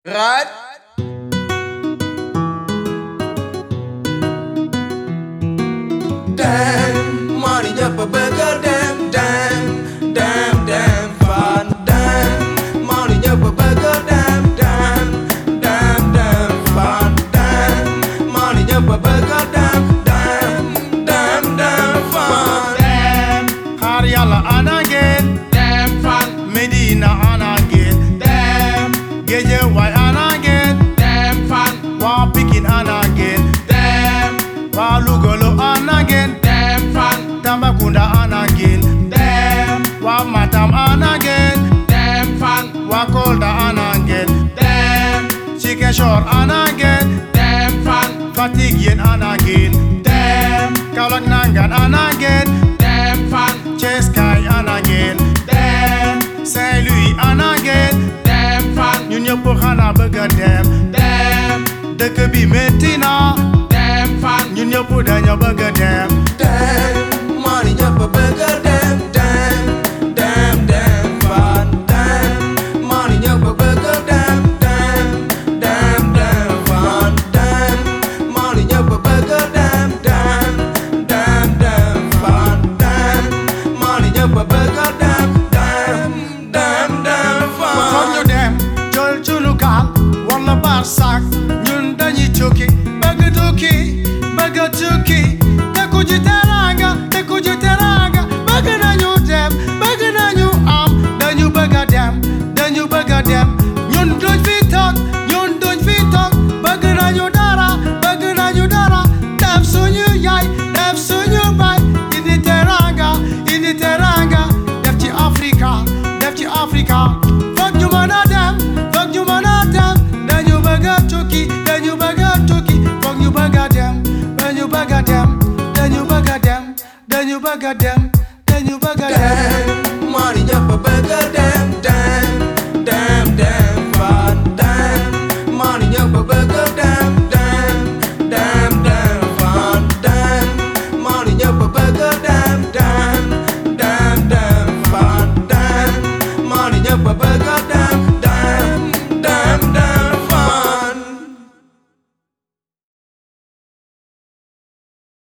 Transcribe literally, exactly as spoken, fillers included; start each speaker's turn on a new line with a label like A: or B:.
A: Right? Damn, money up a burger, damn, damn, damn, damn fun, damn, money up a burger, damn, damn, damn, damn fun, damn, money up a burger, damn, damn, damn, damn fun,
B: damn, Haryala anagin,
A: damn fun,
B: Medina anagin,
A: damn,
B: Gejewai anagin,
A: damn fun,
B: Wa Pikin anagin,
A: damn,
B: Wa Lugolo anagin,
A: damn fun,
B: Tambakunda anagin,
A: damn,
B: Wa Matam anagin,
A: damn fun,
B: Wa Kolda anagin,
A: damn,
B: Chikeshore anagin,
A: damn fun,
B: Fatigien anagin,
A: damn,
B: Kaulak Nangan anagin,
A: damn fun,
B: Cheskai anagin,
A: damn,
B: Saint Louis anagin,
A: damn fun,
B: ñun ñëpp xanaa bëgg a dem,
A: damn,
B: dëkk bi metti na,
A: damn fun,
B: ñun ñëpp dañoo bëgg a dem.
A: damn, money up a burger, damn, damn, damn, damn fun, damn, money up a burger, damn, damn, damn, damn fun, damn, money up a burger, damn, damn, damn, damn fun, damn, money up a burger, damn, damn, damn, damn fun.
B: Foog ñu dem jël sunu gaal wala barsak ñun dañuy tukki bëgg tukki bëgg tukki dëkku ji teranga dëkku ji teranga bëgg nañu dem bëgg nañu am dañu bëgg a dem dañu bëgg a dem ñun duñ fi toog ñun duñ fi toog bëgg nañu dara bëgg nañu dara def suñu yaay def suñu baay indi teranga indi teranga def ci Afrika def ci Afrika foog ñu mën a dem foog ñu mën a dem dañu bëgg a tukki dañu bëgg a tukki foog ñu bëgg a dem dañu bëgg a dem dañu bëgg a dem dañu bëgg a dem dañu bëgg a dem.
A: Damn, money up a burger, damn, damn, damn, damn fun, damn, money up a burger, damn, damn, damn, damn fun, damn, money up a burger, damn, damn, damn, damn fun, damn, money up a burger, damn.